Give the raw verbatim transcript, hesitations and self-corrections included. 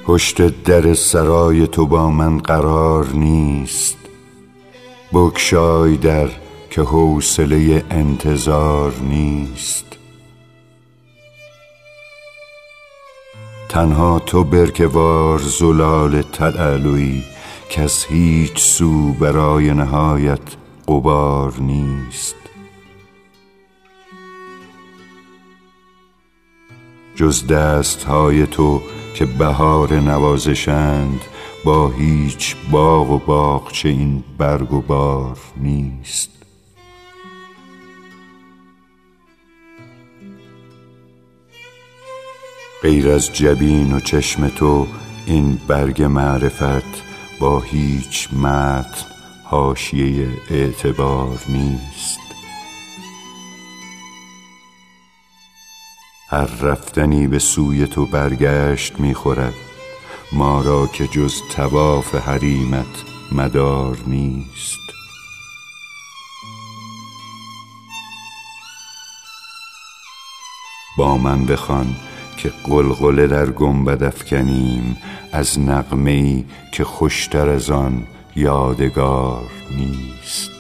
پشت در سرای تو با من قرار نیست، بگشای در که حوصله انتظار نیست. تنها تو برکه وار زلال تلالویی که از هیچ سو برای نهایت غبار نیست. جز دست های تو که بهار نوازشند، با هیچ باغ و باغچه این برگ و بار نیست. غیر از جبین و چشم تو این برگ معرفت با هیچ متن حاشیه اعتبار نیست. هر رفتنی به سوی تو برگشت می‌خورد، ما را که جز طواف حریمت مدار نیست. با من بخوان که غلغله در گنبد افکنیم، از نغمه‌ای که خوشتر از آن یادگار نیست.